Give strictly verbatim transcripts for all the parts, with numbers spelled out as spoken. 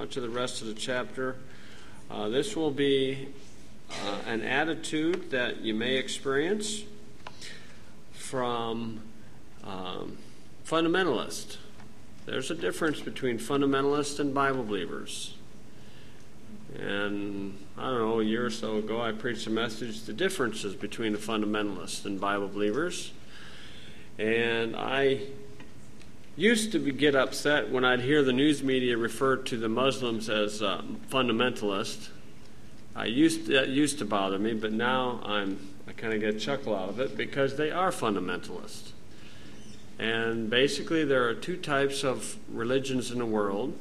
to the rest of the chapter. Uh, this will be uh, an attitude that you may experience from um, fundamentalists. There's a difference between fundamentalists and Bible believers. And I don't know, a year or so ago, I preached a message, the differences between the fundamentalists and Bible believers. And I used to be, get upset when I'd hear the news media refer to the Muslims as uh, fundamentalists. I used to, that used to bother me, but now I'm I kind of get a chuckle out of it because they are fundamentalists. And basically there are two types of religions in the world,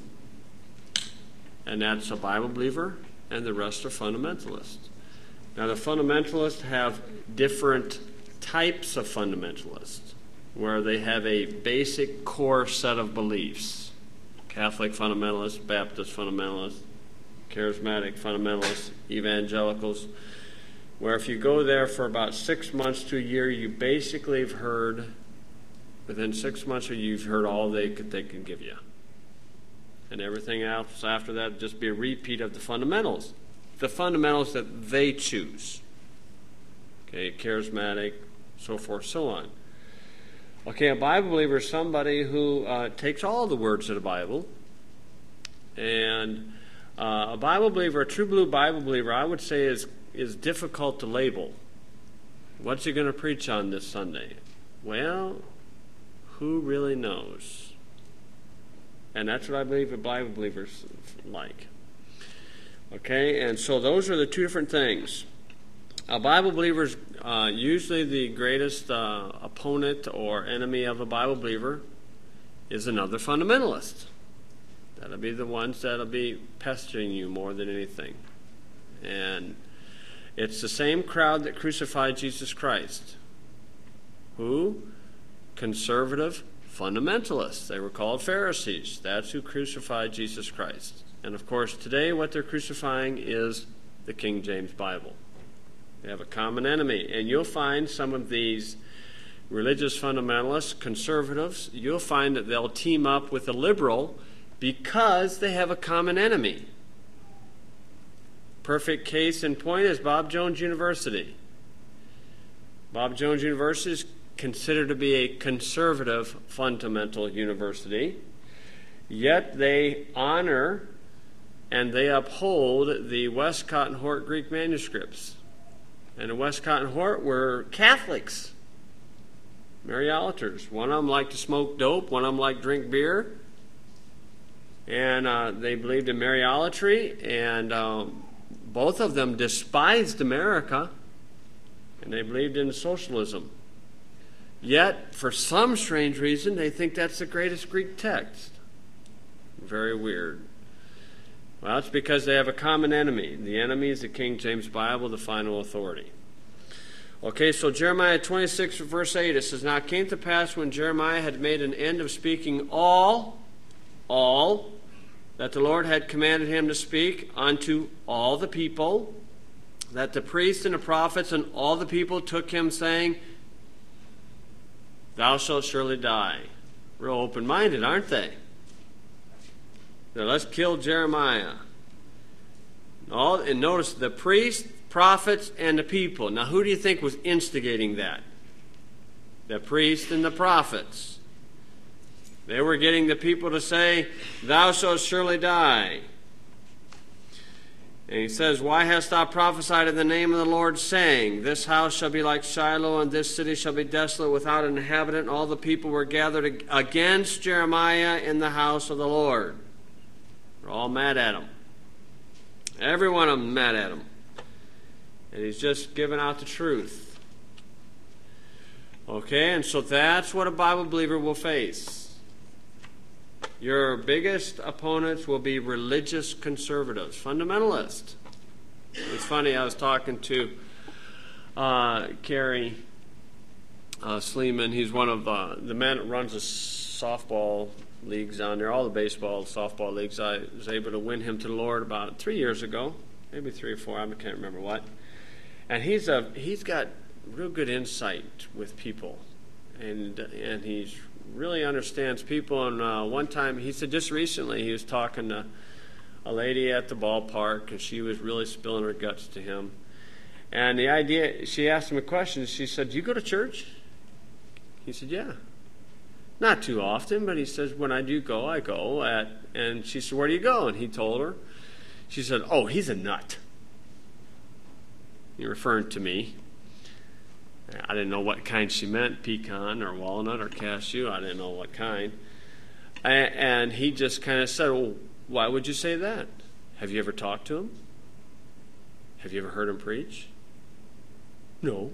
and that's a Bible believer and the rest are fundamentalists. Now the fundamentalists have different types of fundamentalists where they have a basic core set of beliefs. Catholic fundamentalists, Baptist fundamentalists, charismatic fundamentalists, evangelicals, where if you go there for about six months to a year, you basically have heard, within six months or you've heard all they could, they can give you. And everything else after that would just be a repeat of the fundamentals. The fundamentals that they choose. Okay, charismatic, so forth, so on. Okay, a Bible believer is somebody who uh, takes all the words of the Bible. And uh, a Bible believer, a true blue Bible believer, I would say is, is difficult to label. What's he going to preach on this Sunday? Well, who really knows? And that's what I believe a Bible believer's like. Okay, and so those are the two different things. A Bible believer is uh, usually the greatest uh, opponent or enemy of a Bible believer is another fundamentalist. That'll be the ones that'll be pestering you more than anything. And it's the same crowd that crucified Jesus Christ. Who? Conservative fundamentalists. They were called Pharisees. That's who crucified Jesus Christ. And of course, today what they're crucifying is the King James Bible. They have a common enemy. And you'll find some of these religious fundamentalists, conservatives, you'll find that they'll team up with a liberal because they have a common enemy. Perfect case in point is Bob Jones University. Bob Jones University is considered to be a conservative fundamental university, yet they honor and they uphold the Westcott and Hort Greek manuscripts. And the Westcott and Hort were Catholics, Mariolaters. One of them liked to smoke dope, one of them liked to drink beer, and uh, they believed in Mariolatry, and um, both of them despised America, and they believed in socialism. Yet, for some strange reason, they think that's the greatest Greek text. Very weird. Well, it's because they have a common enemy. The enemy is the King James Bible, the final authority. Okay, so Jeremiah twenty-six, verse eight, it says, Now it came to pass when Jeremiah had made an end of speaking all, all, that the Lord had commanded him to speak unto all the people, that the priests and the prophets and all the people took him, saying, Thou shalt surely die. Real open-minded, aren't they? Now let's kill Jeremiah. All, and notice the priests, prophets, and the people. Now who do you think was instigating that? The priests and the prophets. They were getting the people to say, Thou shalt surely die. And he says, Why hast thou prophesied in the name of the Lord, saying, This house shall be like Shiloh, and this city shall be desolate without an inhabitant? And all the people were gathered against Jeremiah in the house of the Lord. They're all mad at him. Every one of them mad at him. And he's just giving out the truth. Okay, and so that's what a Bible believer will face. Your biggest opponents will be religious conservatives, fundamentalists. It's funny, I was talking to uh, Kerry uh, Sleeman. He's one of uh, the men that runs a softball leagues down there, all the baseball, softball leagues. I was able to win him to the Lord about three years ago, maybe three or four, I can't remember what. And he's a he's got real good insight with people, and and he's really understands people. And uh, one time he said, just recently he was talking to a lady at the ballpark, and she was really spilling her guts to him. And the idea, she asked him a question. She said, "Do you go to church?" He said, "Yeah." Not too often, but he says, "When I do go, I go." At, and she said, "Where do you go?" And he told her. She said, "Oh, he's a nut." You're referring to me. I didn't know what kind she meant, pecan or walnut or cashew. I didn't know what kind. And he just kind of said, "Well, why would you say that? Have you ever talked to him? Have you ever heard him preach?" "No."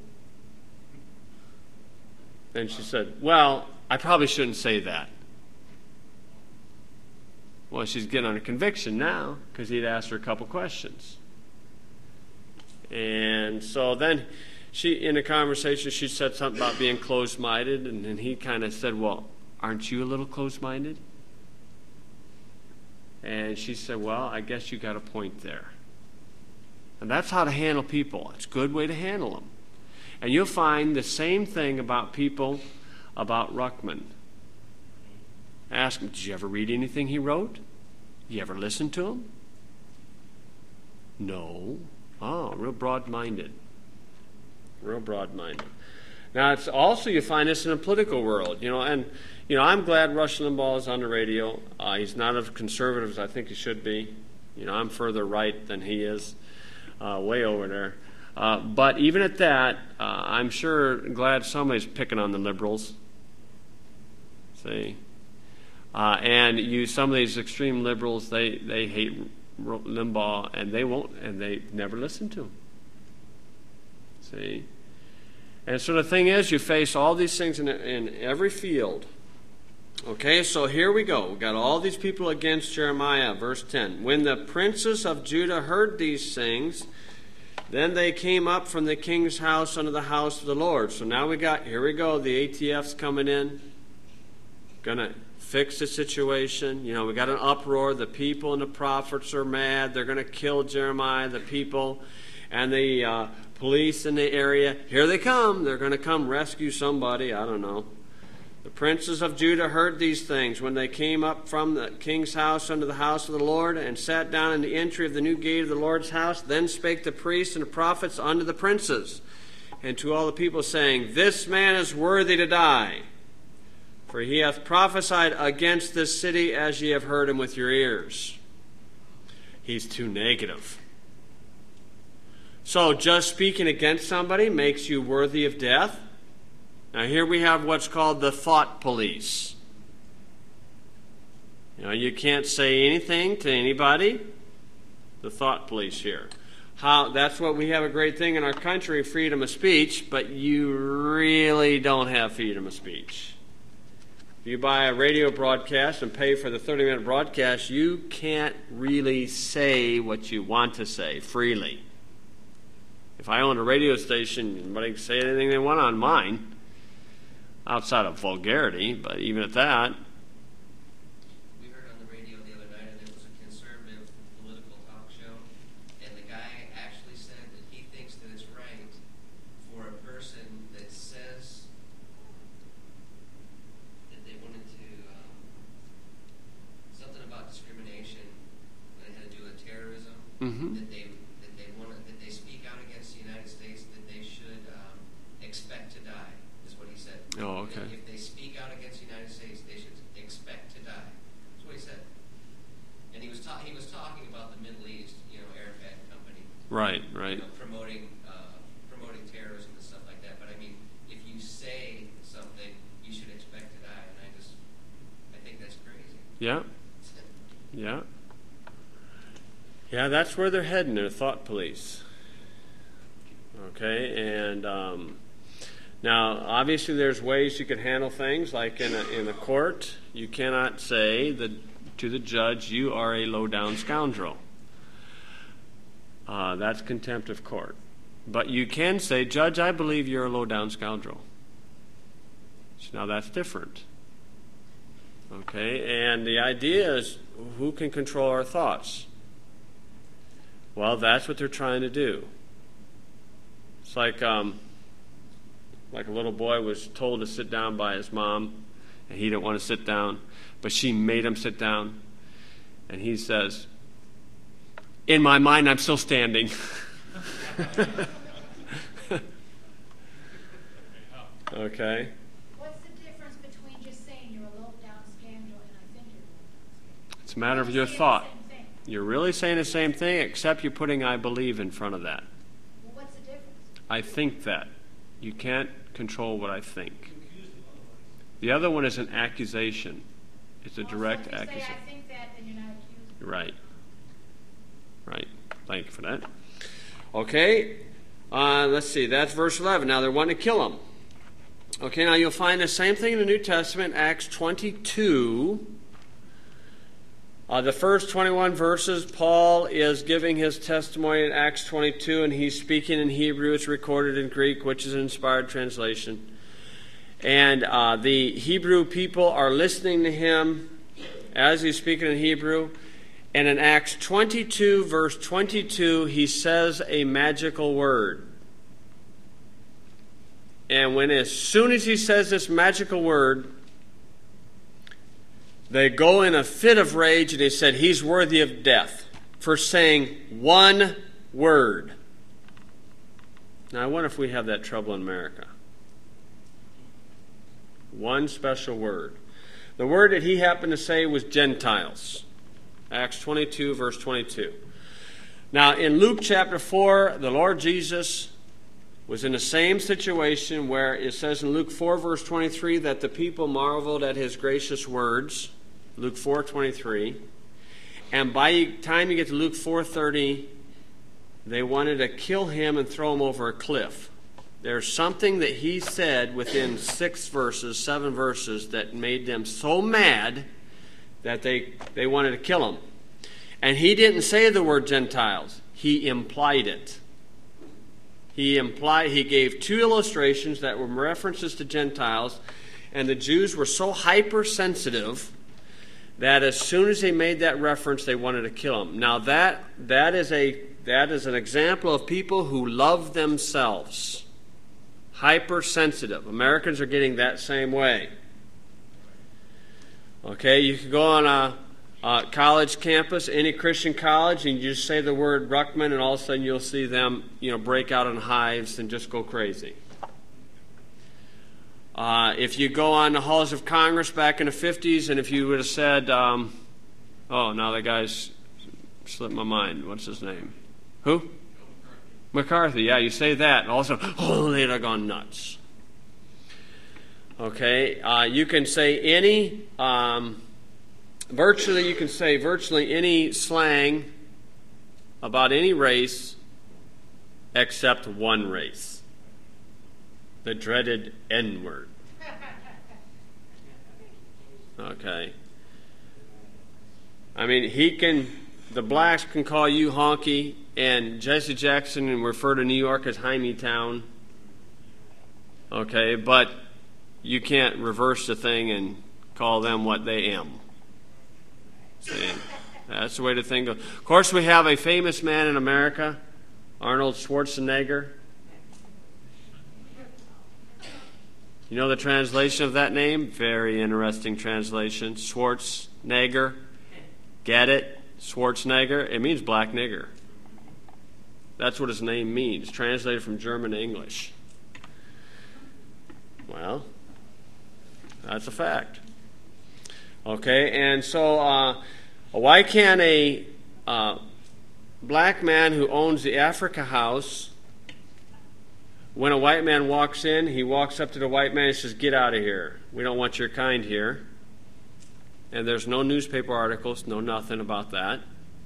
And she said, "Well, I probably shouldn't say that." Well, she's getting on a conviction now because he'd asked her a couple questions. And so then she, in a conversation, she said something about being closed-minded, and, and he kind of said, "Well, aren't you a little closed-minded?" And she said, "Well, I guess you got a point there." And that's how to handle people. It's a good way to handle them. And you'll find the same thing about people about Ruckman. Ask him, "Did you ever read anything he wrote? You ever listen to him?" "No." Oh, real broad-minded. Real broad-minded. Now, it's also, you find this in the political world, you know, and, you know, I'm glad Rush Limbaugh is on the radio. Uh, he's not as conservative as I think he should be. You know, I'm further right than he is, uh, way over there. Uh, but even at that, uh, I'm sure glad somebody's picking on the liberals. See? Uh, and you, some of these extreme liberals, they, they hate Limbaugh, and they won't, and they never listen to him. See? And so the thing is, you face all these things in, in every field. Okay, so here we go. We've got all these people against Jeremiah, verse ten. "When the princes of Judah heard these things, then they came up from the king's house unto the house of the Lord." So now we got, here we go, the A T F's coming in, gonna fix the situation. You know, we got an uproar. The people and the prophets are mad. They're going to kill Jeremiah, the people, and the uh, police in the area. Here they come. They're going to come rescue somebody. I don't know. "The princes of Judah heard these things when they came up from the king's house unto the house of the Lord, and sat down in the entry of the new gate of the Lord's house. Then spake the priests and the prophets unto the princes, and to all the people, saying, This man is worthy to die, for he hath prophesied against this city, as ye have heard him with your ears." He's too negative. So just speaking against somebody makes you worthy of death? Now here we have what's called the thought police. You know, you can't say anything to anybody. The thought police here. How, that's what we have a great thing in our country, freedom of speech, but you really don't have freedom of speech. If you buy a radio broadcast and pay for the thirty-minute broadcast, you can't really say what you want to say freely. If I owned a radio station, anybody can say anything they want on mine, outside of vulgarity, but even at that. We heard on the radio the other night, and it was a conservative political talk show, and the guy actually said that he thinks that it's right for a person that says that they wanted to, um, something about discrimination that had to do with terrorism, Mm-hmm. that they that they want that they speak out against the United States, that they should um, expect to die, is what he said. Oh, okay. If they speak out against the United States, they should expect to die. That's what he said. And he was ta- he was talking about the Middle East, you know, Arafat Company, Right, right. you know, promoting uh, promoting terrorism and stuff like that. But I mean, if you say something, you should expect to die. And I just, I think that's crazy. Yeah, yeah. Yeah, that's where they're heading, their thought police. Okay, and um, now obviously there's ways you can handle things, like in a, in a court, you cannot say the, to the judge, you are a low-down scoundrel. Uh, that's contempt of court. But you can say, Judge, I believe you're a low-down scoundrel. So now that's different. Okay, and the idea is, who can control our thoughts? Well, that's what they're trying to do. It's like um, like a little boy was told to sit down by his mom, and he didn't want to sit down, but she made him sit down. And he says, In my mind, I'm still standing. Okay. What's the difference between just saying you're a low-down scoundrel and I think you're a low-down scoundrel? It's a matter of your Saying the thought. same thing. You're really saying the same thing, except you're putting I believe in front of that. Well, what's the difference? I think that. You can't control what I think. The other one is an accusation. It's a Well, direct so if you accusation. say I think that, then you're not accusing. Right. Right. Thank you for that. Okay. Uh, let's see. That's verse eleven. Now they're wanting to kill him. Okay, now you'll find the same thing in the New Testament, Acts twenty-two. Uh, the first twenty-one verses, Paul is giving his testimony in Acts twenty-two, and he's speaking in Hebrew. It's recorded in Greek, which is an inspired translation. And uh, the Hebrew people are listening to him as he's speaking in Hebrew. And in Acts twenty-two, verse twenty-two, he says a magical word. And when as soon as he says this magical word, they go in a fit of rage, and they said he's worthy of death for saying one word. Now I wonder if we have that trouble in America. One special word. The word that he happened to say was Gentiles. Acts twenty-two, verse twenty-two. Now in Luke chapter four, the Lord Jesus was in the same situation where it says in Luke four, verse twenty-three, that the people marveled at his gracious words. Luke four, twenty-three. And by the time you get to Luke four, thirty, they wanted to kill him and throw him over a cliff. There's something that he said within six verses, seven verses, that made them so mad that they, they wanted to kill him. And he didn't say the word Gentiles. He implied it. He implied, he gave two illustrations that were references to Gentiles, and the Jews were so hypersensitive that as soon as they made that reference, they wanted to kill him. Now that that is a that is an example of people who love themselves. Hypersensitive. Americans are getting that same way. Okay, you can go on a, a college campus, any Christian college, and you just say the word Ruckman, and all of a sudden you'll see them, you know, break out in hives and just go crazy. Uh, if you go on the halls of Congress back in the fifties, and if you would have said, um, oh, now the guy's slipped my mind. What's his name? Who? McCarthy. Yeah, you say that, and all of a sudden, oh, they'd have gone nuts. Okay, uh, you can say any, um, virtually, you can say virtually any slang about any race except one race. The dreaded N-word. Okay. I mean, he can, the blacks can call you honky, and Jesse Jackson and refer to New York as Jaime Town. Okay, but you can't reverse the thing and call them what they am. See, that's the way the thing goes. Of course, we have a famous man in America, Arnold Schwarzenegger. You know the translation of that name? Very interesting translation. Schwarzenegger. Get it? Schwarzenegger. It means black nigger. That's what his name means, translated from German to English. Well, that's a fact. Okay, and so uh, why can't a uh, black man who owns the Africa House, when a white man walks in, he walks up to the white man and says, "Get out of here. We don't want your kind here." And there's no newspaper articles, no nothing about that.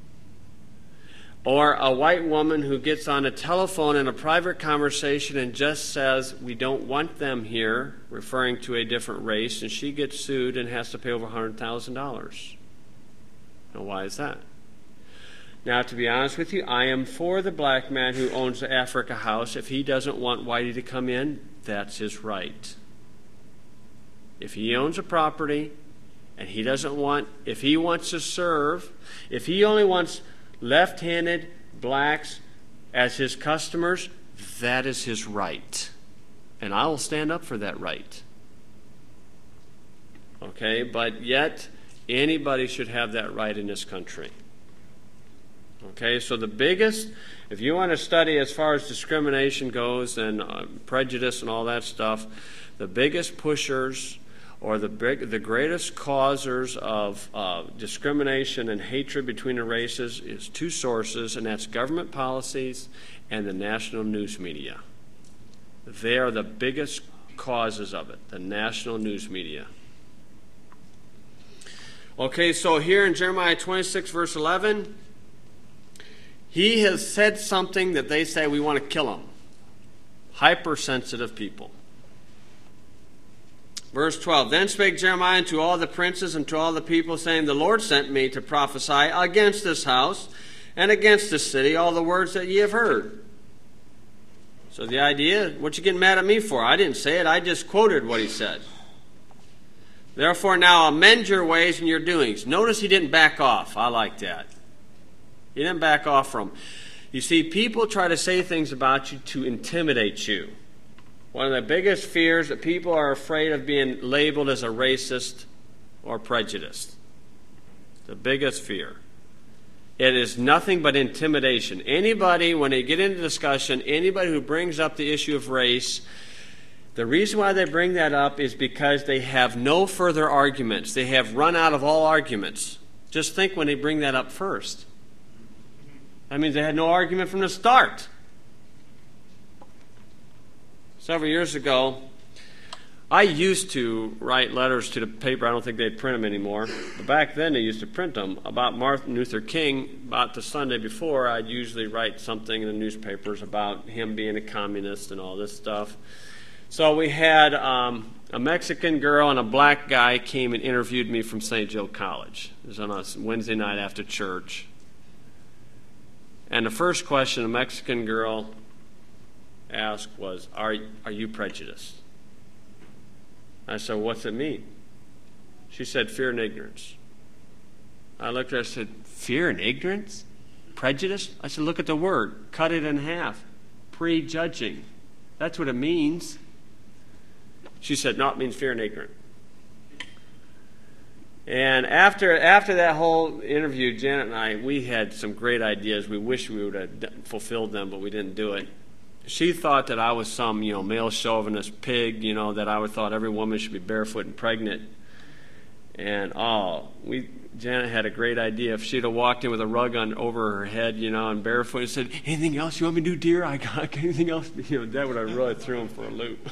Or a white woman who gets on a telephone in a private conversation and just says, "We don't want them here," referring to a different race, and she gets sued and has to pay over one hundred thousand dollars. Now, why is that? Now, to be honest with you, I am for the black man who owns the Africa House. If he doesn't want Whitey to come in, that's his right. If he owns a property and he doesn't want, if he wants to serve, if he only wants left-handed blacks as his customers, that is his right. And I will stand up for that right. Okay, but yet anybody should have that right in this country. Okay, so the biggest, if you want to study as far as discrimination goes and uh, prejudice and all that stuff, the biggest pushers or the big, the greatest causers of uh, discrimination and hatred between the races is two sources, and that's government policies and the national news media. They are the biggest causes of it, the national news media. Okay, so here in Jeremiah twenty-six, verse eleven, he has said something that they say we want to kill him. Hypersensitive people. Verse twelve, then spake Jeremiah unto all the princes and to all the people, saying, the Lord sent me to prophesy against this house and against this city all the words that ye have heard. So the idea, what you getting mad at me for? I didn't say it, I just quoted what he said. Therefore now amend your ways and your doings. Notice he didn't back off. I like that. He didn't back off from. You see, people try to say things about you to intimidate you. One of the biggest fears that people are afraid of being labeled as a racist or prejudiced. The biggest fear. It is nothing but intimidation. Anybody, when they get into discussion, anybody who brings up the issue of race, the reason why they bring that up is because they have no further arguments. They have run out of all arguments. Just think when they bring that up first. That means they had no argument from the start. Several years ago, I used to write letters to the paper. I don't think they'd print them anymore. But back then, they used to print them. About Martin Luther King, about the Sunday before, I'd usually write something in the newspapers about him being a communist and all this stuff. So we had um, a Mexican girl and a black guy came and interviewed me from Saint Joe College. It was on a Wednesday night after church. And the first question a Mexican girl asked was, are, are you prejudiced? I said, what's it mean? She said, fear and ignorance. I looked at her and said, fear and ignorance? Prejudice? I said, look at the word. Cut it in half. Prejudging. That's what it means. She said, no, it means fear and ignorance. And after after that whole interview, Janet and I, we had some great ideas. We wish we would have fulfilled them, but we didn't do it. She thought that I was some, you know, male chauvinist pig, you know, that I would thought every woman should be barefoot and pregnant. And, oh, we Janet had a great idea. If she'd have walked in with a rug on over her head, you know, and barefoot and said, anything else you want me to do, dear? I got anything else? You know, that would have really threw him for a loop.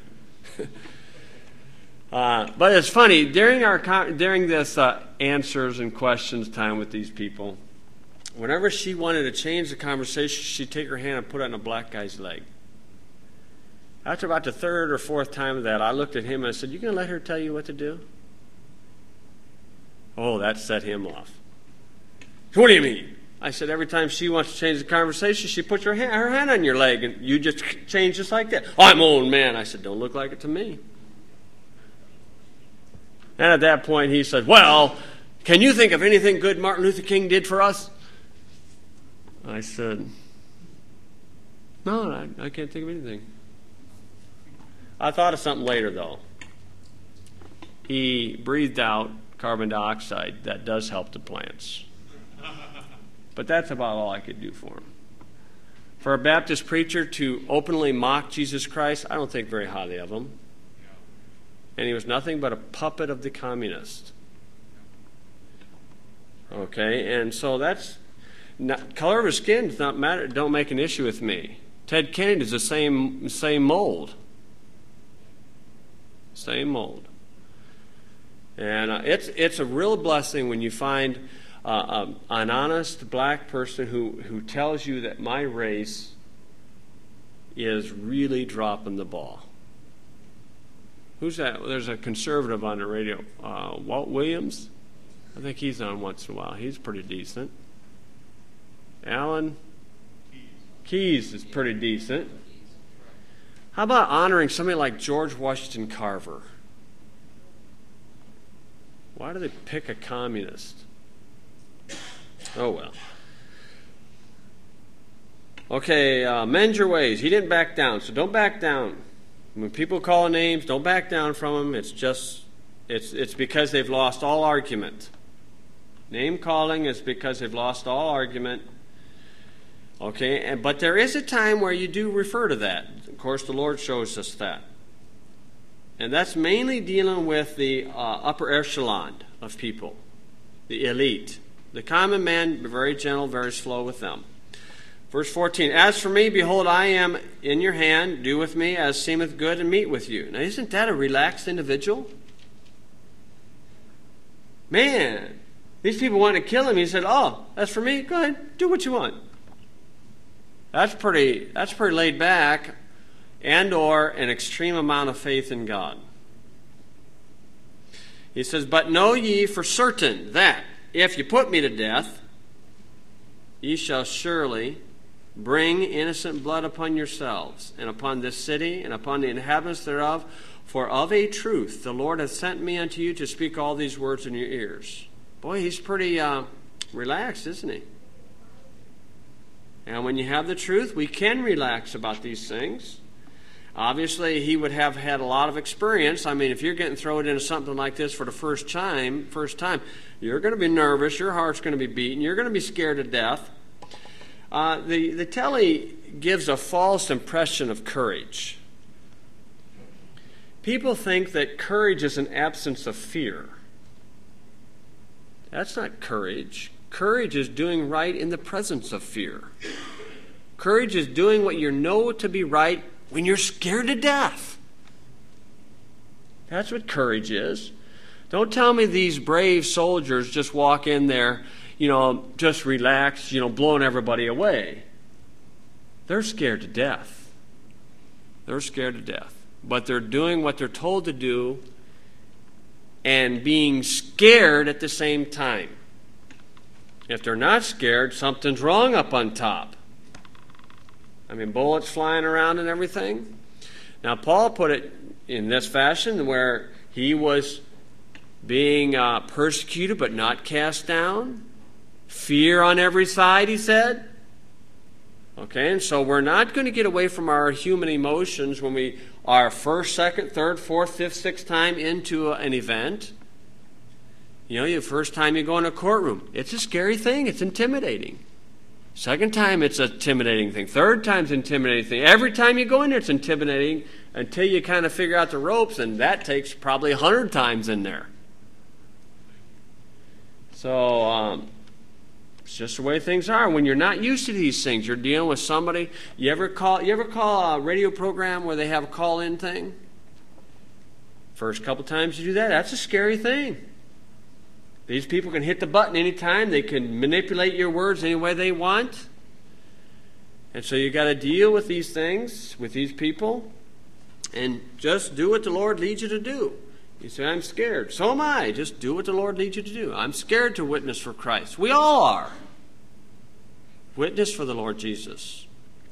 Uh, but it's funny, during our during this uh, answers and questions time with these people, whenever she wanted to change the conversation, she'd take her hand and put it on a black guy's leg. After about the third or fourth time of that, I looked at him and I said, you going to let her tell you what to do? Oh, that set him off. What do you mean? I said, every time she wants to change the conversation, she puts her hand, her hand on your leg, and you just change just like that. I'm an old man. I said, don't look like it to me. And at that point, he said, well, can you think of anything good Martin Luther King did for us? I said, no, I, I can't think of anything. I thought of something later, though. He breathed out carbon dioxide. That does help the plants. But that's about all I could do for him. For a Baptist preacher to openly mock Jesus Christ, I don't think very highly of him. And he was nothing but a puppet of the communist. Okay, and so that's not, color of his skin does not matter. Don't make an issue with me. Ted Kennedy is the same same mold. Same mold. And uh, it's it's a real blessing when you find uh, um, an honest black person who who tells you that my race is really dropping the ball. Who's that? There's a conservative on the radio. Uh, Walt Williams? I think he's on once in a while. He's pretty decent. Alan Keyes is pretty decent. How about honoring somebody like George Washington Carver? Why do they pick a communist? Oh, well. Okay, uh, mend your ways. He didn't back down, so don't back down. When people call names, don't back down from them. It's just, it's it's because they've lost all argument. Name calling is because they've lost all argument. Okay, and, but there is a time where you do refer to that. Of course, the Lord shows us that. And that's mainly dealing with the uh, upper echelon of people, the elite. The common man, very gentle, very slow with them. Verse fourteen, as for me, behold, I am in your hand. Do with me as seemeth good, and meet with you. Now, isn't that a relaxed individual? Man, these people wanted to kill him. He said, oh, that's for me? Go ahead, do what you want. That's pretty, that's pretty laid back, and or an extreme amount of faith in God. He says, but know ye for certain that if you put me to death, ye shall surely bring innocent blood upon yourselves, and upon this city, and upon the inhabitants thereof. For of a truth the Lord hath sent me unto you to speak all these words in your ears. Boy, he's pretty uh, relaxed, isn't he? And when you have the truth, we can relax about these things. Obviously, he would have had a lot of experience. I mean, if you're getting thrown into something like this for the first time, first time, you're going to be nervous. Your heart's going to be beating. You're going to be scared to death. Uh, the, the telly gives a false impression of courage. People think that courage is an absence of fear. That's not courage. Courage is doing right in the presence of fear. Courage is doing what you know to be right when you're scared to death. That's what courage is. Don't tell me these brave soldiers just walk in there, you know, just relaxed, you know, blowing everybody away. They're scared to death. They're scared to death. But they're doing what they're told to do and being scared at the same time. If they're not scared, something's wrong up on top. I mean, bullets flying around and everything. Now, Paul put it in this fashion where he was being uh, persecuted but not cast down. Fear on every side, he said. Okay, and so we're not going to get away from our human emotions when we are first, second, third, fourth, fifth, sixth time into an event. You know, the first time you go in a courtroom, it's a scary thing. It's intimidating. Second time, it's an intimidating thing. Third time's an intimidating thing. Every time you go in there, it's intimidating until you kind of figure out the ropes, and that takes probably a hundred times in there. So, um, it's just the way things are. When you're not used to these things, you're dealing with somebody. You ever call? You ever call a radio program where they have a call-in thing? First couple times you do that, that's a scary thing. These people can hit the button anytime. They can manipulate your words any way they want. And so you got to deal with these things, with these people, and just do what the Lord leads you to do. You say, I'm scared. So am I. Just do what the Lord leads you to do. I'm scared to witness for Christ. We all are. Witness for the Lord Jesus.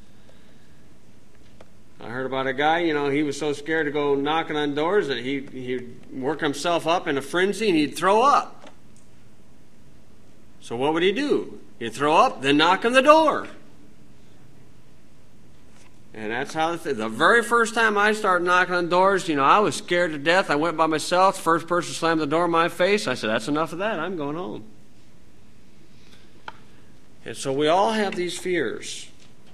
I heard about a guy, you know, he was so scared to go knocking on doors that he, he'd work himself up in a frenzy and he'd throw up. So what would he do? He'd throw up, then knock on the door. And that's how the, th- the very first time I started knocking on doors, you know, I was scared to death. I went by myself. First person slammed the door in my face. I said, that's enough of that. I'm going home. And so we all have these fears.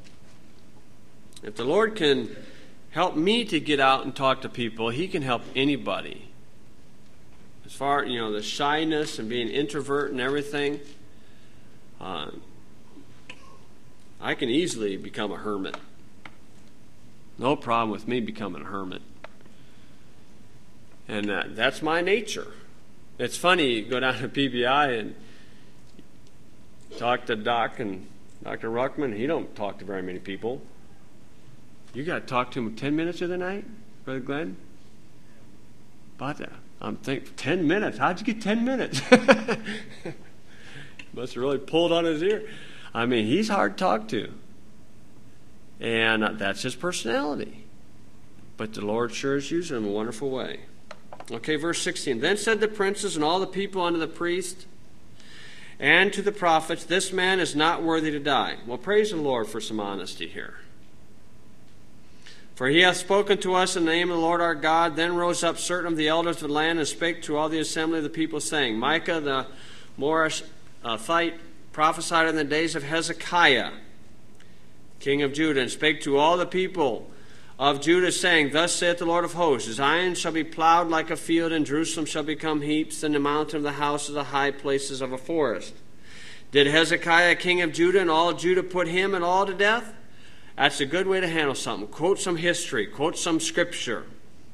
If the Lord can help me to get out and talk to people, He can help anybody. As far, you know, the shyness and being introvert and everything, uh, I can easily become a hermit. No problem with me becoming a hermit. And uh, that's my nature. It's funny, you go down to P B I and talk to Doc and Doctor Ruckman. He don't talk to very many people. You got to talk to him ten minutes of the night, Brother Glenn? About that. I'm thinking, ten minutes? How'd you get ten minutes? Must have really pulled on his ear. I mean, he's hard to talk to. And that's his personality. But the Lord sure is using him in a wonderful way. Okay, verse sixteen. Then said the princes and all the people unto the priest and to the prophets, this man is not worthy to die. Well, praise the Lord for some honesty here. For he hath spoken to us in the name of the Lord our God. Then rose up certain of the elders of the land and spake to all the assembly of the people, saying, Micah the Morashite prophesied in the days of Hezekiah. king of Judah, and spake to all the people of Judah, saying, Thus saith the Lord of hosts, Zion shall be plowed like a field, and Jerusalem shall become heaps, and the mountain of the house of the high places of a forest. Did Hezekiah, king of Judah, and all Judah put him and all to death? That's a good way to handle something. Quote some history. Quote some scripture.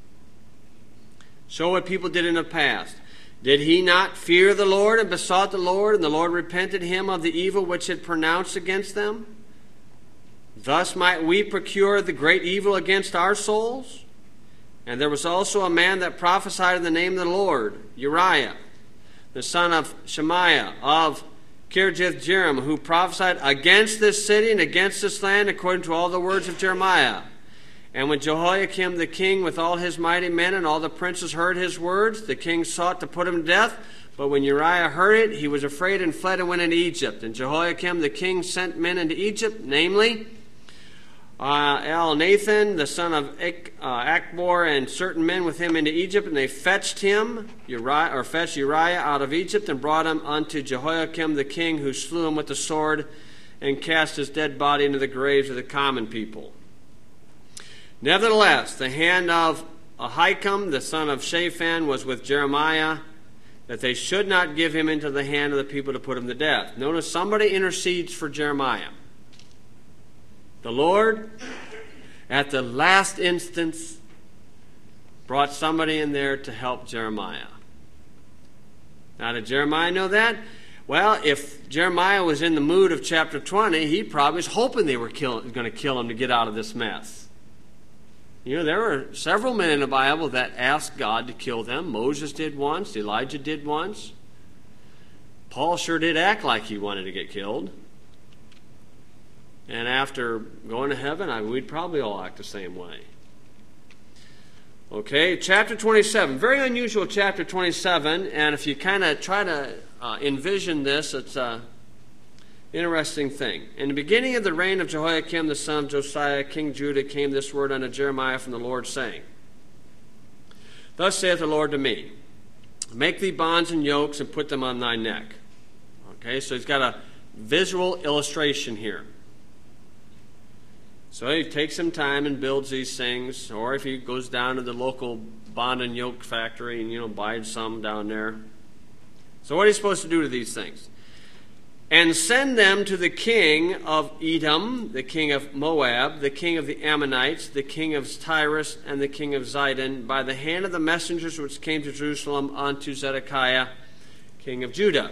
Show what people did in the past. Did he not fear the Lord and besought the Lord, and the Lord repented him of the evil which had pronounced against them? Thus might we procure the great evil against our souls? And there was also a man that prophesied in the name of the Lord, Uriah, the son of Shemaiah of Kirjath-jearim, who prophesied against this city and against this land according to all the words of Jeremiah. And when Jehoiakim the king with all his mighty men and all the princes heard his words, the king sought to put him to death. But when Uriah heard it, he was afraid and fled and went into Egypt. And Jehoiakim the king sent men into Egypt, namely uh, Elnathan, the son of Ak- uh, Akbor, and certain men with him into Egypt. And they fetched him, Uriah, or fetched Uriah out of Egypt, and brought him unto Jehoiakim the king, who slew him with the sword, and cast his dead body into the graves of the common people. Nevertheless, the hand of Ahikam, the son of Shaphan, was with Jeremiah, that they should not give him into the hand of the people to put him to death. Notice somebody intercedes for Jeremiah. The Lord, at the last instance, brought somebody in there to help Jeremiah. Now, did Jeremiah know that? Well, if Jeremiah was in the mood of chapter twenty, he probably was hoping they were going to kill him to get out of this mess. You know, there were several men in the Bible that asked God to kill them. Moses did once. Elijah did once. Paul sure did act like he wanted to get killed. And after going to heaven, I, we'd probably all act the same way. Okay, chapter twenty-seven. Very unusual chapter twenty-seven. And if you kind of try to uh, envision this, it's a interesting thing. In the beginning of the reign of Jehoiakim, the son of Josiah, king of Judah, came this word unto Jeremiah from the Lord, saying, Thus saith the Lord to me, Make thee bonds and yokes, and put them on thy neck. Okay, so he's got a visual illustration here. So he takes some time and builds these things, or if he goes down to the local bond and yoke factory and, you know, buys some down there. So what are you supposed to do to these things? And send them to the king of Edom, the king of Moab, the king of the Ammonites, the king of Tyrus, and the king of Zidon, by the hand of the messengers which came to Jerusalem unto Zedekiah, king of Judah.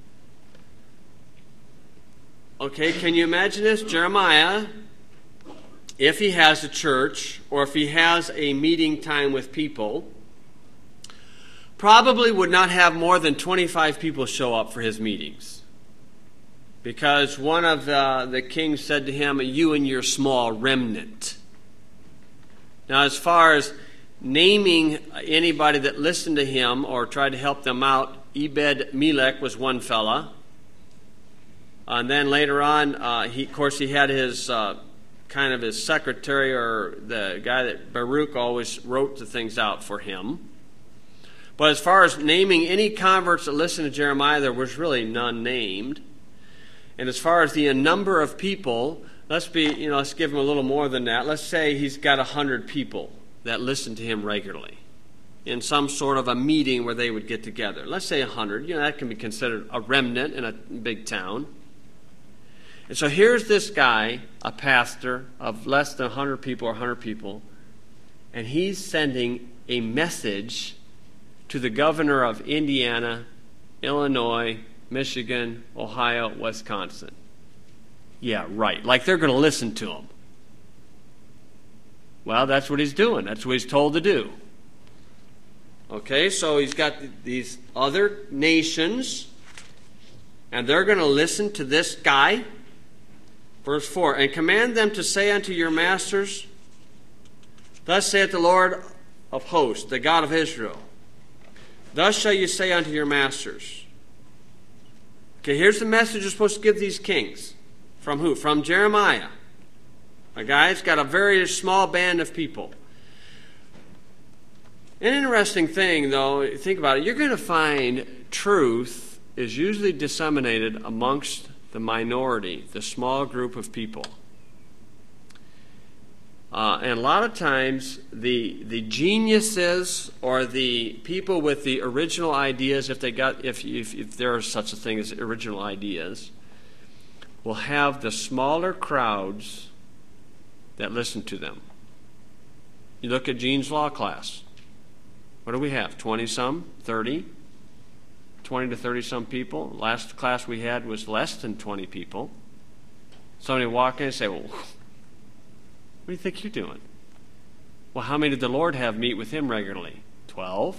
Okay, can you imagine this? Jeremiah, if he has a church, or if he has a meeting time with people, probably would not have more than twenty-five people show up for his meetings. Because one of the, the kings said to him, You and your small remnant. Now, as far as naming anybody that listened to him or tried to help them out, Ebed-Melech was one fella. And then later on, uh, he, of course, he had his uh, kind of his secretary, or the guy that Baruch always wrote the things out for him. But as far as naming any converts that listened to Jeremiah, there was really none named. And as far as the number of people, let's be, you know, let's give him a little more than that. Let's say he's got a hundred people that listen to him regularly in some sort of a meeting where they would get together. Let's say a hundred. You know, that can be considered a remnant in a big town. And so here's this guy, a pastor of less than a hundred people or a hundred people, and he's sending a message to the governor of Indiana, Illinois, Michigan, Ohio, Wisconsin. Yeah, right. Like they're going to listen to him. Well, that's what he's doing. That's what he's told to do. Okay, so he's got these other nations, and they're going to listen to this guy. Verse four, And command them to say unto your masters, Thus saith the Lord of hosts, the God of Israel, Thus shall you say unto your masters. Okay, here's the message you're supposed to give these kings. From who? From Jeremiah. A guy that's got a very small band of people. An interesting thing, though, think about it, you're going to find truth is usually disseminated amongst the minority, the small group of people. Uh, and a lot of times, the the geniuses or the people with the original ideas, if they got, if if, if there is such a thing as original ideas, will have the smaller crowds that listen to them. You look at Gene's law class. What do we have? Twenty some, thirty, twenty to thirty some people. Last class we had was less than twenty people. Somebody walk in and say, "Well, what do you think you're doing?" Well, how many did the Lord have meet with him regularly? Twelve.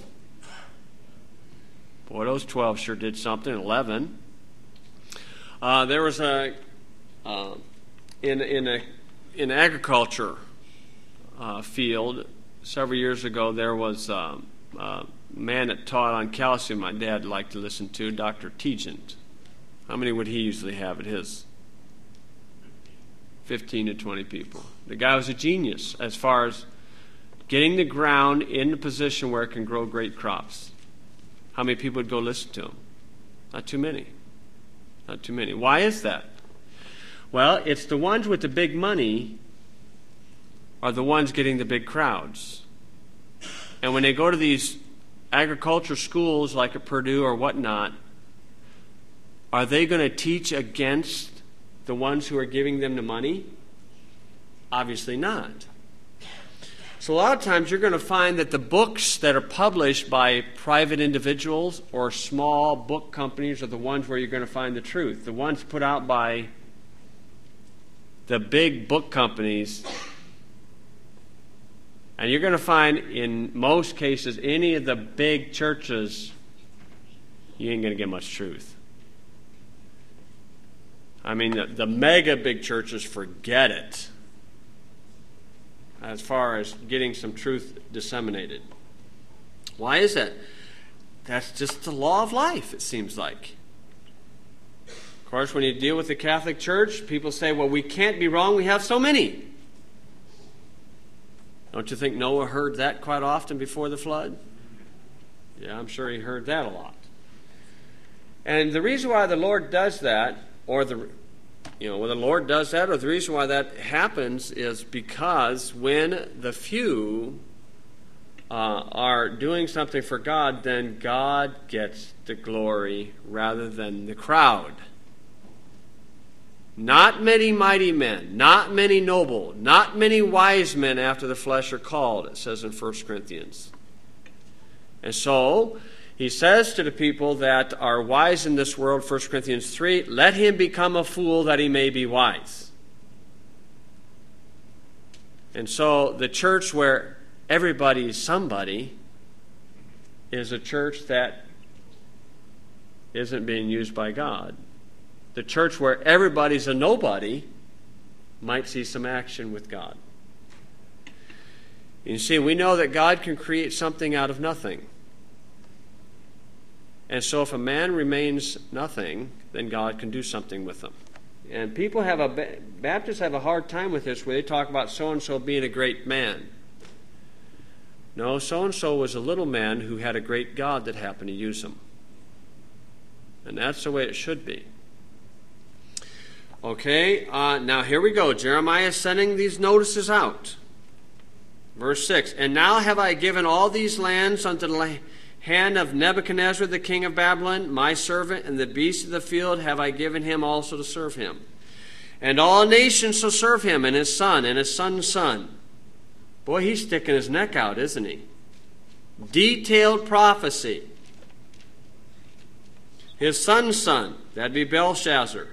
Boy, those twelve sure did something. Eleven. Uh, there was a uh, in in a in agriculture uh, field several years ago. There was um, a man that taught on calcium. My dad liked to listen to, Doctor Tegent. How many would he usually have at his? Fifteen to twenty people. The guy was a genius as far as getting the ground in a position where it can grow great crops. How many people would go listen to him? Not too many. Not too many. Why is that? Well, it's the ones with the big money are the ones getting the big crowds. And when they go to these agriculture schools like at Purdue or whatnot, are they going to teach against the ones who are giving them the money? Obviously not. So a lot of times you're going to find that the books that are published by private individuals or small book companies are the ones where you're going to find the truth. The ones put out by the big book companies, and you're going to find in most cases any of the big churches, you ain't going to get much truth. I mean, the, the mega big churches, forget it as far as getting some truth disseminated. Why is that? That's just the law of life, it seems like. Of course, when you deal with the Catholic Church, people say, well, we can't be wrong, we have so many. Don't you think Noah heard that quite often before the flood? Yeah, I'm sure he heard that a lot. And the reason why the Lord does that, or the, you know, when the Lord does that, or the reason why that happens is because when the few uh, are doing something for God, then God gets the glory rather than the crowd. Not many mighty men, not many noble, not many wise men after the flesh are called, it says in First Corinthians. And so he says to the people that are wise in this world, First Corinthians three, let him become a fool that he may be wise. And so the church where everybody is somebody is a church that isn't being used by God. The church where everybody's a nobody might see some action with God. You see, we know that God can create something out of nothing. And so if a man remains nothing, then God can do something with them. And people have a, Baptists have a hard time with this where they talk about so-and-so being a great man. No, so-and-so was a little man who had a great God that happened to use him. And that's the way it should be. Okay, uh, now here we go. Jeremiah is sending these notices out. Verse six, and now have I given all these lands unto the hand of Nebuchadnezzar the king of Babylon, my servant, and the beasts of the field have I given him also to serve him. And all nations shall serve him, and his son, and his son's son. Boy, he's sticking his neck out, isn't he? Detailed prophecy. His son's son, that'd be Belshazzar.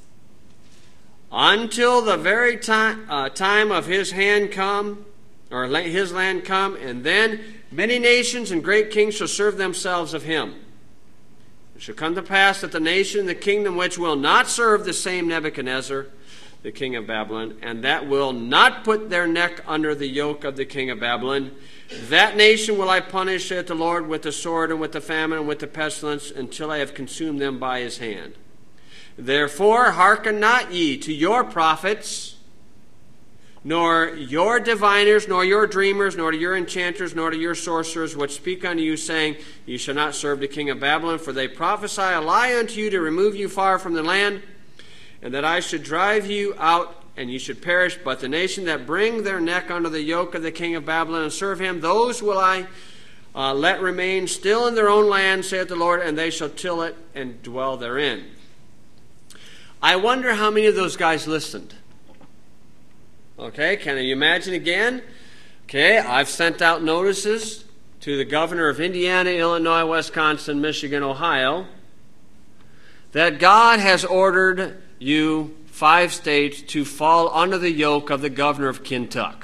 Until the very time, uh, time of his hand come, or his land come, and then many nations and great kings shall serve themselves of him. It shall come to pass that the nation, the kingdom which will not serve the same Nebuchadnezzar, the king of Babylon, and that will not put their neck under the yoke of the king of Babylon, that nation will I punish, saith the Lord, with the sword and with the famine and with the pestilence, until I have consumed them by his hand. Therefore hearken not ye to your prophets, nor your diviners, nor your dreamers, nor to your enchanters, nor to your sorcerers, which speak unto you, saying, ye shall not serve the king of Babylon, for they prophesy a lie unto you to remove you far from the land, and that I should drive you out and you should perish. But the nation that bring their neck under the yoke of the king of Babylon and serve him, those will I uh, let remain still in their own land, saith the Lord, and they shall till it and dwell therein. I wonder how many of those guys listened. Okay, can you imagine again? Okay, I've sent out notices to the governor of Indiana, Illinois, Wisconsin, Michigan, Ohio, that God has ordered you, five states, to fall under the yoke of the governor of Kentucky.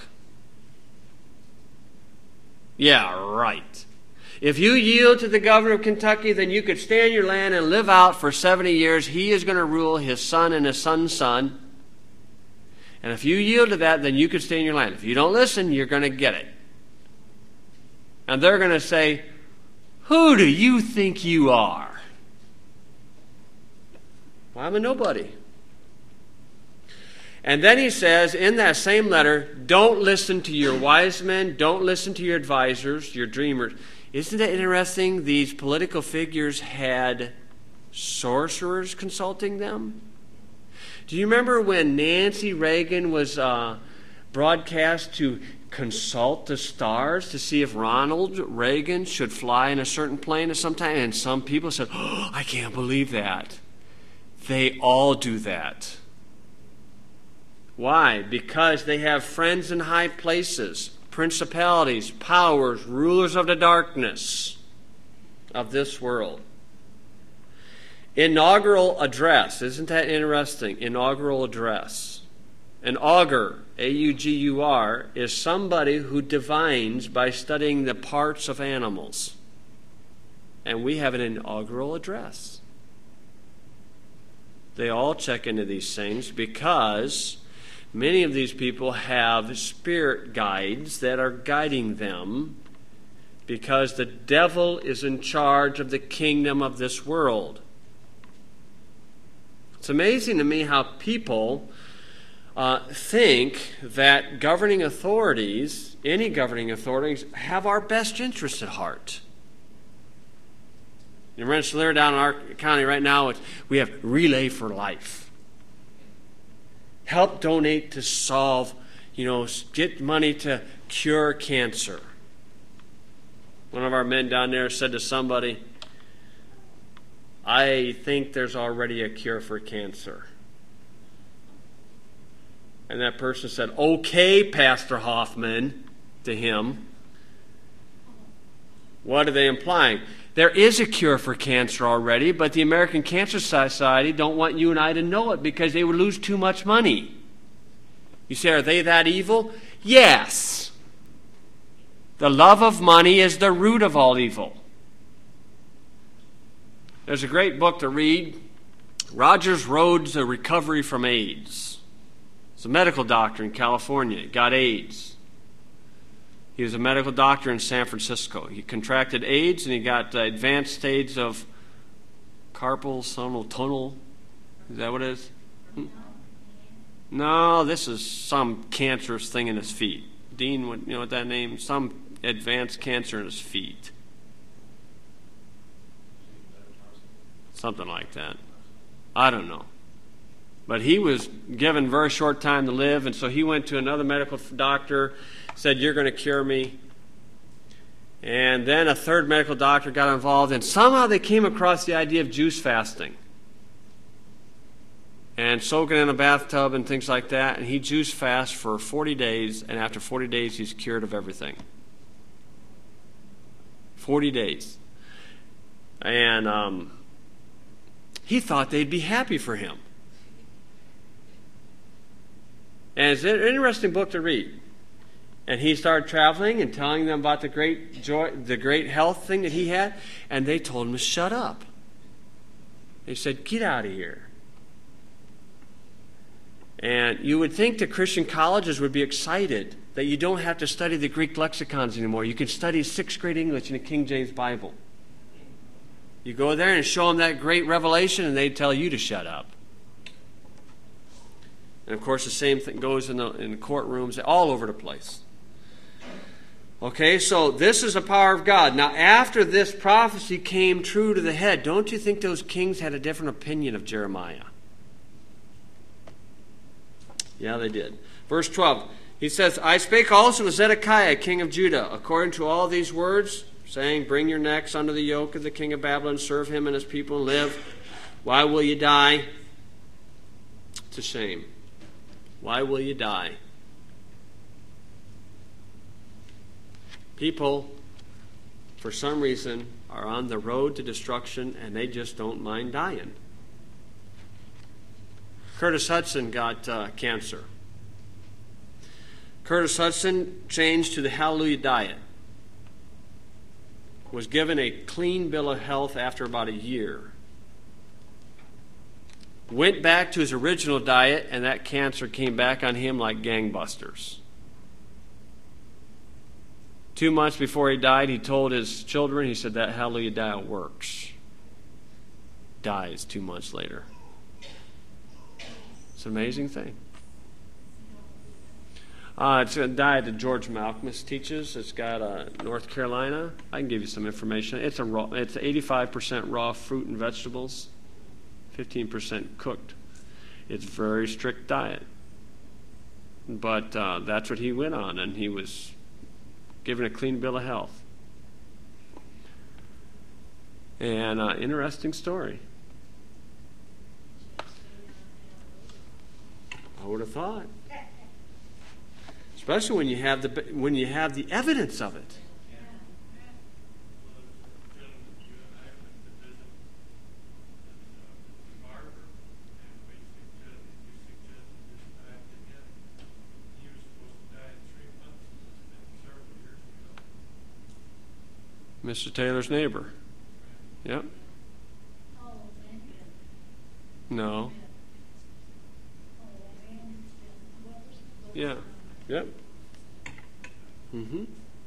Yeah, right. If you yield to the governor of Kentucky, then you could stay in your land and live out for seventy years. He is going to rule his son and his son's son. And if you yield to that, then you could stay in your land. If you don't listen, you're going to get it. And they're going to say, who do you think you are? Well, I'm a nobody. And then he says in that same letter, don't listen to your wise men, don't listen to your advisors, your dreamers. Isn't it interesting? These political figures had sorcerers consulting them. Do you remember when Nancy Reagan was uh, broadcast to consult the stars to see if Ronald Reagan should fly in a certain plane at some time? And some people said, oh, I can't believe that. They all do that. Why? Because they have friends in high places, principalities, powers, rulers of the darkness of this world. Inaugural address. Isn't that interesting? Inaugural address. An augur, A U G U R, is somebody who divines by studying the parts of animals. And we have an inaugural address. They all check into these things because many of these people have spirit guides that are guiding them because the devil is in charge of the kingdom of this world. It's amazing to me how people uh, think that governing authorities, any governing authorities, have our best interests at heart. In Rensselaer, down in our county right now, it's, we have Relay for Life. Help donate to solve, you know, get money to cure cancer. One of our men down there said to somebody, I think there's already a cure for cancer. And that person said, okay, Pastor Hoffman, to him. What are they implying? There is a cure for cancer already, but the American Cancer Society don't want you and I to know it because they would lose too much money. You say, are they that evil? Yes. The love of money is the root of all evil. There's a great book to read, Rogers Road's A Recovery from AIDS. He's a medical doctor in California. He got AIDS. He was a medical doctor in San Francisco. He contracted AIDS and he got uh, advanced stage of carpal tunnel. Is that what it is? Hmm? No, this is some cancerous thing in his feet. Dean, what, you know what that name? Some advanced cancer in his feet. Something like that. I don't know. But he was given a very short time to live, and so he went to another medical doctor, said, you're going to cure me. And then a third medical doctor got involved, and somehow they came across the idea of juice fasting. And soaking in a bathtub and things like that, and he juice fast for forty days, and after forty days he's cured of everything. forty days. And um, he thought they'd be happy for him. And it's an interesting book to read. And he started traveling and telling them about the great joy, the great health thing that he had, and they told him to shut up. They said, get out of here. And you would think the Christian colleges would be excited that you don't have to study the Greek lexicons anymore. You can study sixth grade English in the King James Bible. You go there and show them that great revelation, and they tell you to shut up. And of course, the same thing goes in the, in the courtrooms, all over the place. Okay, so this is the power of God. Now, after this prophecy came true to the head, don't you think those kings had a different opinion of Jeremiah? Yeah, they did. Verse twelve, he says, I spake also to Zedekiah, king of Judah, according to all these words, saying, bring your necks under the yoke of the king of Babylon, serve him and his people, and live. Why will you die? It's a shame. Why will you die? People, for some reason, are on the road to destruction, and they just don't mind dying. Curtis Hudson got uh, cancer. Curtis Hudson changed to the Hallelujah Diet. Was given a clean bill of health after about a year. Went back to his original diet, and that cancer came back on him like gangbusters. Two months before he died, he told his children, he said, that Hallelujah Diet works. Dies two months later. It's an amazing thing. Uh, it's a diet that George Malcolmus teaches. It's got uh, North Carolina. I can give you some information. It's a raw, it's eighty-five percent raw fruit and vegetables, fifteen percent cooked. It's a very strict diet. But uh, that's what he went on, and he was given a clean bill of health. And uh, interesting story. I would have thought. Especially when you have the when you have the evidence of it. Mister Taylor's neighbor. Yep. No. Yeah. Yep. Mm-hmm.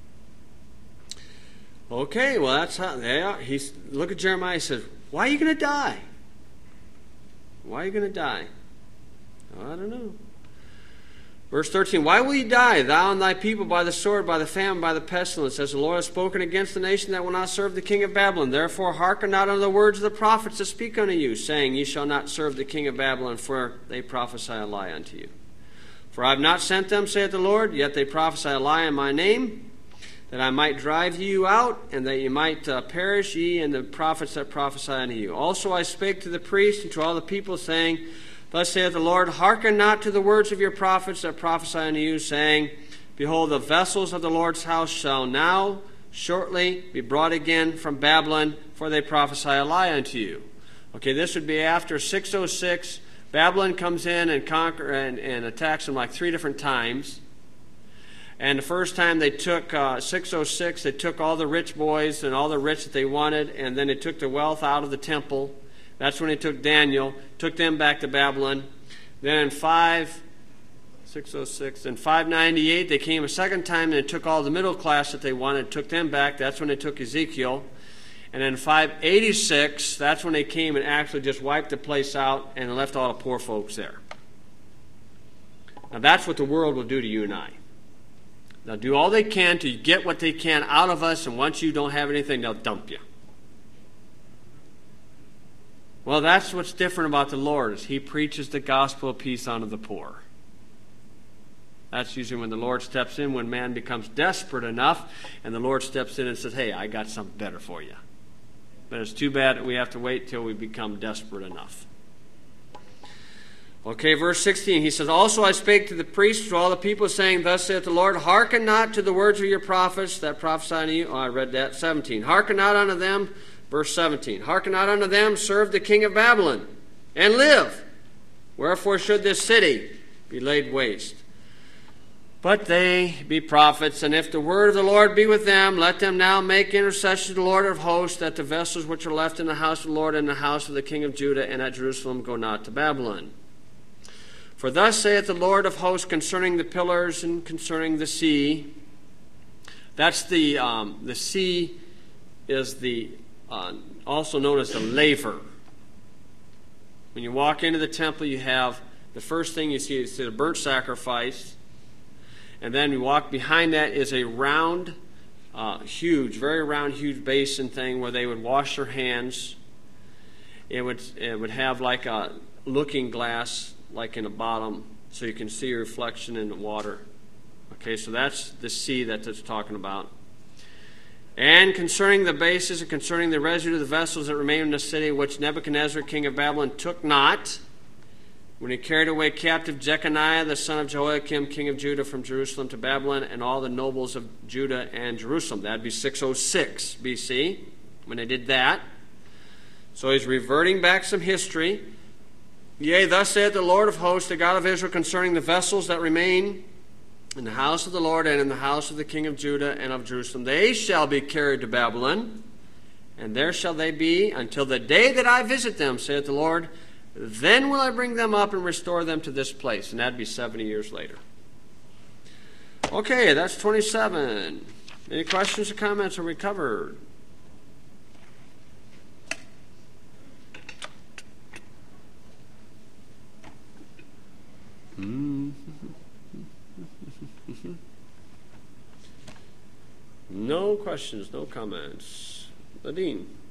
Okay, well that's how they are. He's look at Jeremiah. He says, "Why are you going to die? Why are you going to die?" Oh, I don't know. Verse thirteen, why will you die, thou and thy people, by the sword, by the famine, by the pestilence, as the Lord has spoken against the nation that will not serve the king of Babylon? Therefore hearken not unto the words of the prophets that speak unto you, saying, Ye shall not serve the king of Babylon, for they prophesy a lie unto you. For I have not sent them, saith the Lord, yet they prophesy a lie in my name, that I might drive you out, and that ye might uh, perish, ye and the prophets that prophesy unto you. Also I spake to the priests and to all the people, saying, Thus saith the Lord, hearken not to the words of your prophets that prophesy unto you, saying, Behold, the vessels of the Lord's house shall now shortly be brought again from Babylon, for they prophesy a lie unto you. Okay, this would be after six oh six. Babylon comes in and conquer and, and attacks them like three different times. And the first time they took uh, six oh six, they took all the rich boys and all the rich that they wanted, and then they took the wealth out of the temple. That's when they took Daniel, took them back to Babylon. Then in five, six oh six, in five ninety-eight, they came a second time and they took all the middle class that they wanted, took them back. That's when they took Ezekiel. And then five eighty-six, that's when they came and actually just wiped the place out and left all the poor folks there. Now that's what the world will do to you and I. They'll do all they can to get what they can out of us, and once you don't have anything, they'll dump you. Well, that's what's different about the Lord, is He preaches the gospel of peace unto the poor. That's usually when the Lord steps in, when man becomes desperate enough, and the Lord steps in and says, hey, I got something better for you. But it's too bad that we have to wait till we become desperate enough. Okay, verse sixteen, he says, Also I spake to the priests, to all the people, saying, Thus saith the Lord, hearken not to the words of your prophets that prophesy unto you. Oh, I read that. seventeen, hearken not unto them. Verse seventeen, hearken not unto them, serve the king of Babylon, and live. Wherefore should this city be laid waste? But they be prophets, and if the word of the Lord be with them, let them now make intercession to the Lord of hosts, that the vessels which are left in the house of the Lord and the house of the king of Judah and at Jerusalem go not to Babylon. For thus saith the Lord of hosts concerning the pillars and concerning the sea. That's the, um, the sea is the, uh, also known as the laver. When you walk into the temple, you have, the first thing you see is the burnt sacrifice. And then you walk behind that is a round, uh, huge, very round, huge basin thing where they would wash their hands. It would, it would have like a looking glass like in a bottom, so you can see your reflection in the water. Okay, so that's the sea that it's talking about. And concerning the bases and concerning the residue of the vessels that remain in the city, which Nebuchadnezzar, king of Babylon, took not, when he carried away captive Jeconiah, the son of Jehoiakim, king of Judah, from Jerusalem to Babylon, and all the nobles of Judah and Jerusalem. That would be six oh six B C, when they did that. So he's reverting back some history. Yea, thus saith the Lord of hosts, the God of Israel, concerning the vessels that remain in the house of the Lord and in the house of the king of Judah and of Jerusalem. They shall be carried to Babylon, and there shall they be until the day that I visit them, saith the Lord. Then will I bring them up and restore them to this place. And that'd be seventy years later. Okay, that's twenty-seven. Any questions or comments? Are we covered? No questions, no comments. Nadine.